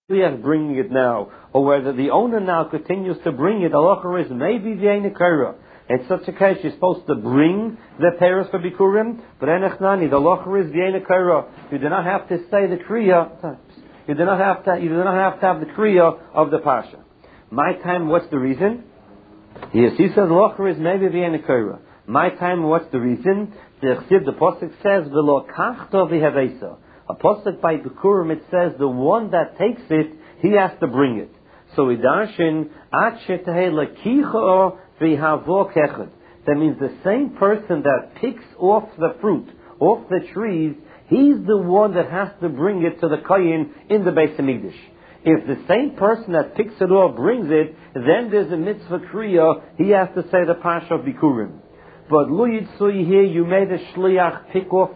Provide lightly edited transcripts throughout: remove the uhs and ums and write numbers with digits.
shliach bringing it now, or whether the owner now continues to bring it, halacha is maybe v'yein kaira. In such a case, you're supposed to bring the peiros for bikurim, but enechnani, the halacha is v'yein kaira. You do not have to say the kriya. You do not have to have the kriya of the pasha. My time, what's the reason? Yes, he says halacha is maybe v'yein kaira. My time, what's the reason? The pasuk says v'lo kachto v'havesa. A pasuk by bikurim, it says the one that takes it, he has to bring it. So idarshin at shetahei lakicha v'havo kechad. That means the same person that picks off the fruit, off the trees, he's the one that has to bring it to the kohen in the Beis Hamikdash. If the same person that picks it off brings it, then there's a mitzvah kriya, he has to say the pasha of bikurim. But lo yitzui here, you made a shliach pick off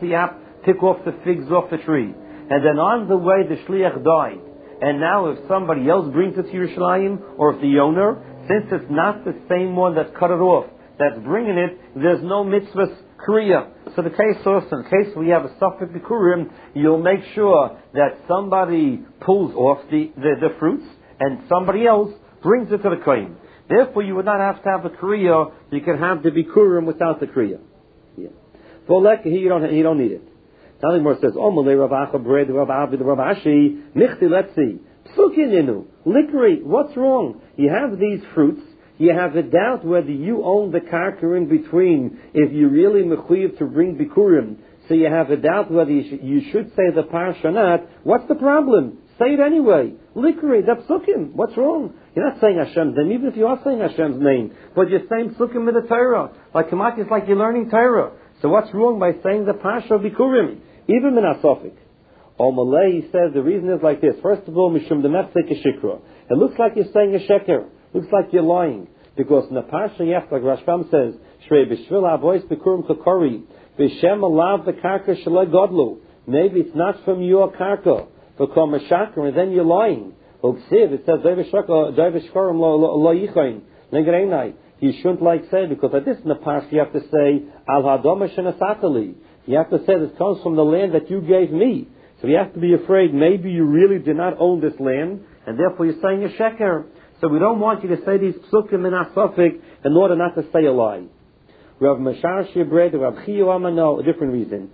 the figs off the tree. And then on the way the shliach died. And now if somebody else brings it to Yerushalayim, or if the owner, since it's not the same one that cut it off, that's bringing it, there's no mitzvah kriya. So the case also, in case we have a suffix bikurim, you'll make sure that somebody pulls off the fruits, and somebody else brings it to the kohen. Therefore, you would not have to have a kriya. You can have the bikurim without the kriya. Yeah. For lek, you don't need it. Nothing more says, Omalei Rav Acha bread, Rav Avi, Rav Ashi, Michti, let's see. Psukininu, likri, what's wrong? You have these fruits, you have a doubt whether you own the karka in between, if you really mechuyev to bring bikurim, so you have a doubt whether you should say the parsha or not. What's the problem? Say it anyway. Likri, that's psukim. What's wrong? You're not saying Hashem's name, even if you are saying Hashem's name, but you're saying psukim with the Torah. Like Kamati, it's like you're learning Torah. So what's wrong by saying the parsha of bikurim? Even min asofik. Or Malay says the reason is like this. First of all, mishum demefsek shikra. It looks like you're saying a sheker. Looks like you're lying. Because in the parsha, yes, like Rashbam says, Shrei b'shvil avois bikurim kakori, b'shem alav the karka shalei godlu. Maybe it's not from your karka. V'kom shakar, and then you're lying. Uksiv, it says, Dayvishkarim lo yichayin. Negreinai. You shouldn't like say, because like this in the parsha, you have to say, al hadoma shenasatali. You have to say this comes from the land that you gave me. So you have to be afraid maybe you really did not own this land, and therefore you're saying a sheker. So we don't want you to say these psukim in asofik in order not to say a lie. Rav Mashar Shibred, Rav Chiyu Amano, a different reason.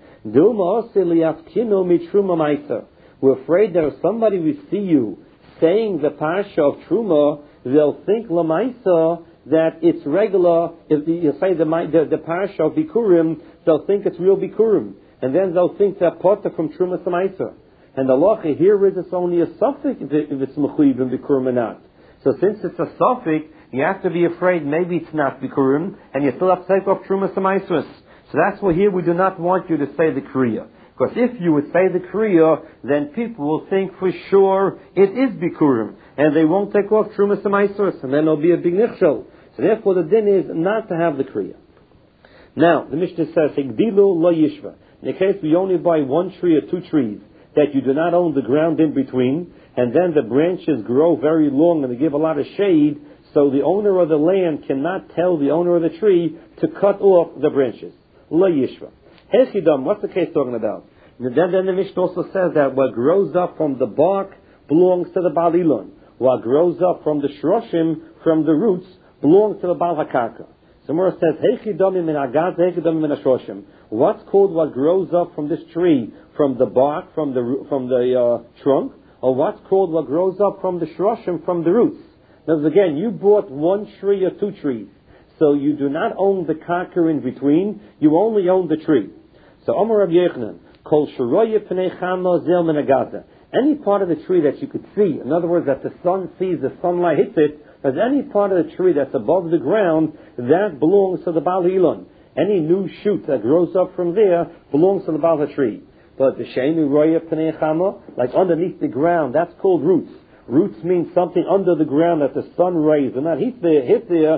We're afraid that if somebody will see you saying the parsha of Truma, they'll think lamaisa that it's regular. If you say the parsha of Bikurim, they'll think it's real Bikurim. And then they'll think that potter from Truma Samaisa. And the halacha here is it's only a suffix if it's mechuyev in Bikurim or not. So since it's a suffix, you have to be afraid maybe it's not Bikurim, and you still have to take off Truma Samaisa. So that's why here we do not want you to say the Kriya. Because if you would say the Kriya, then people will think for sure it is Bikurim, and they won't take off Truma Samaisa, and then there'll be a big nichshel. So therefore the din is not to have the Kriya. Now, the Mishnah says, Higdilu lo yishva. In the case we only buy one tree or two trees that you do not own the ground in between, and then the branches grow very long and they give a lot of shade, so the owner of the land cannot tell the owner of the tree to cut off the branches. Lo yishva. Hechidam, what's the case talking about? And then the Mishnah also says that what grows up from the bark belongs to the Baal Ilon. What grows up from the shroshim, from the roots, belongs to the Baal HaKarka. The Gemara says, Heichidamim min agad, heichidamim min ashroshim. What's called what grows up from this tree, from the bark, from the trunk, or what's called what grows up from the shroshim, from the roots? Now again, you bought one tree or two trees, so you do not own the karka in between, you only own the tree. So Amar Rabbi Yochanan, Kol sharoye pnei chama zel min agada. Any part of the tree that you could see, in other words, that the sun sees, the sunlight hits it, as any part of the tree that's above the ground, that belongs to the Baal Ilon. Any new shoot that grows up from there belongs to the Baal tree. But the Sheinu Roya Pnei Chama, like underneath the ground, that's called roots. Roots means something under the ground that the sun rays do not hit there.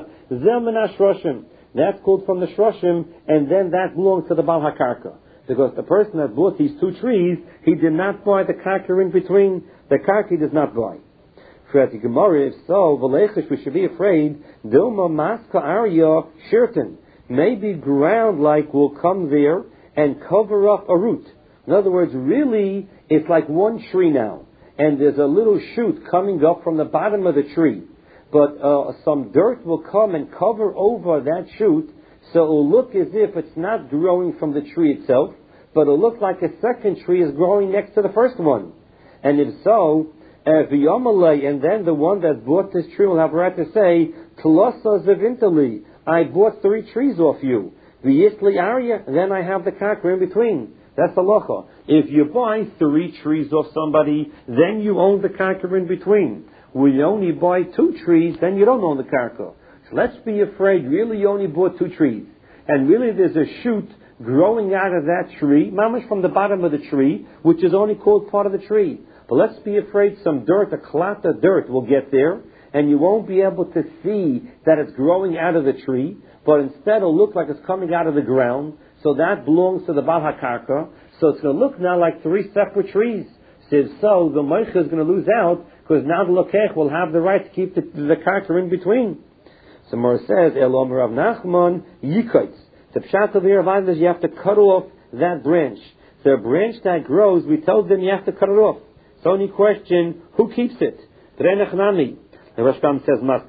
Zel min ashroshim. That's called from the shroshim, and then that belongs to the Baal HaKarka. Because the person that bought these two trees, he did not buy the karka in between. The karka he does not buy. For the Gemara, if so, v'lechish, we should be afraid. Dilma maska arya shirtan. Maybe ground like will come there and cover up a root. In other words, really, it's like one tree now. and there's a little shoot coming up from the bottom of the tree, but some dirt will come and cover over that shoot, so it will look as if it's not growing from the tree itself, but it'll look like a second tree is growing next to the first one. And if so, v'yomalei, and then the one that bought this tree will have a right to say, Tlasa zevintali, I bought 3 trees off you. V'yisli arya, then I have the karka in between. That's the halacha. If you buy 3 trees off somebody, then you own the karka in between. When you only buy 2 trees, then you don't own the karka. So let's be afraid, really you only bought 2 trees. And really there's a shoot growing out of that tree, mamish from the bottom of the tree, which is only called part of the tree. But let's be afraid some dirt, a clot of dirt will get there, and you won't be able to see that it's growing out of the tree, but instead it'll look like it's coming out of the ground, so that belongs to the Baal HaKarka, so it's going to look now like 3 separate trees. So the Moicha is going to lose out, because now the Lokech will have the right to keep the Karka in between. So Mor says, Elom Rav Nachman Yikaitz. The pshat of the Rav is you have to cut off that branch. The branch that grows, we told them you have to cut it off. It's only question, who keeps it? The Rashbam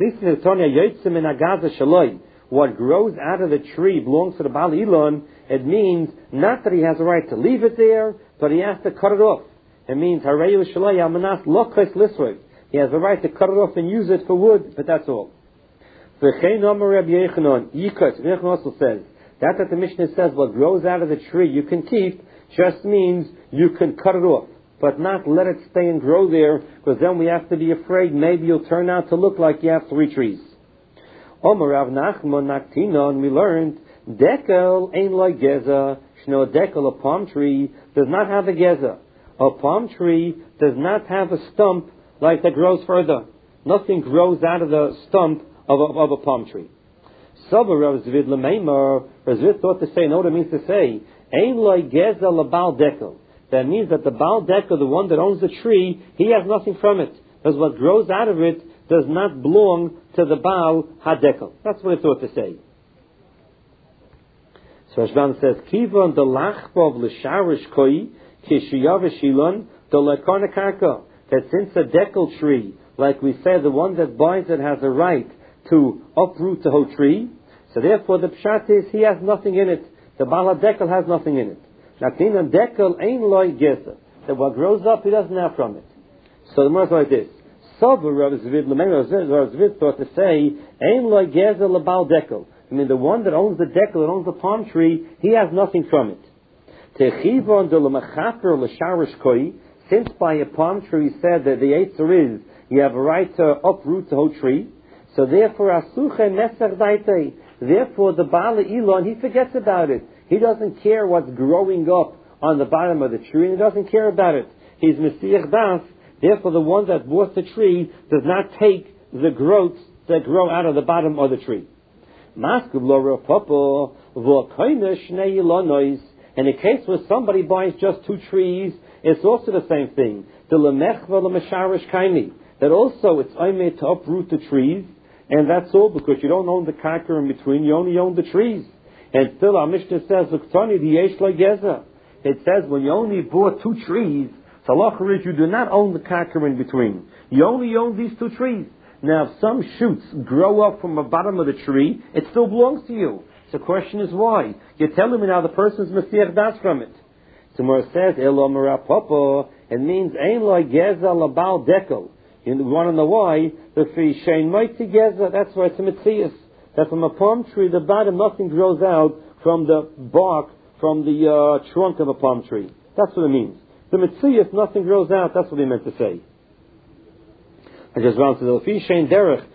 says, what grows out of the tree belongs to the Baal Elon. It means not that he has a right to leave it there, but he has to cut it off. It means he has a right to cut it off and use it for wood, but that's all. Yechanan also says that the Mishnah says what grows out of the tree you can keep just means you can cut it off, but not let it stay and grow there, because then we have to be afraid maybe you'll turn out to look like you have 3 trees. Omer Rav Nachman Naktinon, we learned dekel ein lo geza. Shno dekel, a palm tree, does not have a geza. A palm tree does not have a stump like that grows further. Nothing grows out of the stump of a palm tree. Sabar Rav Zvid Lemeimer, Rav Zvid thought to say, no, what it means to say, ein lo geza lebal dekel. That means that the Baal Dekel, the one that owns the tree, he has nothing from it. Because what grows out of it does not belong to the Baal HaDekel. That's what it thought to say. So Rashbam says, Kivon de lachbov l'sharish koi, kishiyav shilon, de lekarna karka. That since a dekel tree, like we said, the one that buys it has a right to uproot the whole tree, so therefore the pshat is, he has nothing in it. The Baal HaDekel has nothing in it. That what grows up, he doesn't have from it. So the more like this. Rav Zvid thought to say, I mean, the one that owns the dekel, that owns the palm tree, he has nothing from it. Since by a palm tree he said that the Eitzer is, you have a right to uproot the whole tree, so therefore the Baal Elon, he forgets about it. He doesn't care what's growing up on the bottom of the tree, and he doesn't care about it. He's Mesiach Das, therefore the one that bought the tree does not take the growths that grow out of the bottom of the tree. In a case where somebody buys just 2 trees, it's also the same thing. That also it's aimed to uproot the trees, and that's all because you don't own the karka in between, you only own the trees. And still our Mishnah says, it says when you only bought 2 trees, halacha is you do not own the karka in between. You only own these 2 trees. Now if some shoots grow up from the bottom of the tree, it still belongs to you. So the question is why? You're telling me now the person's Mesiach Das from it. Tomorrow says, it means ein lo geza labal dekel. You want to know why? The fishein mighty geza, that's why it's a mitzias. That from a palm tree, the bottom, nothing grows out from the bark, from the trunk of a palm tree. That's what it means. The mitzias, nothing grows out, that's what he meant to say. I just want to know,